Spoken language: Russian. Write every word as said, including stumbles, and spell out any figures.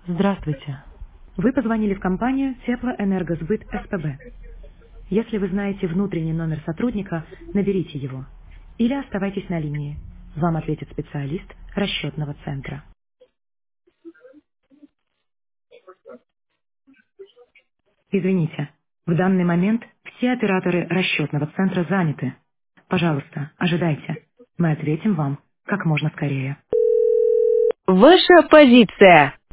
Здравствуйте. Вы позвонили в компанию Теплоэнергосбыт СПБ. Если вы знаете внутренний номер сотрудника, наберите его. Или оставайтесь на линии. Вам ответит специалист расчетного центра. Извините, в данный момент все операторы расчетного центра заняты. Пожалуйста, ожидайте. Мы ответим вам как можно скорее. Ваша позиция.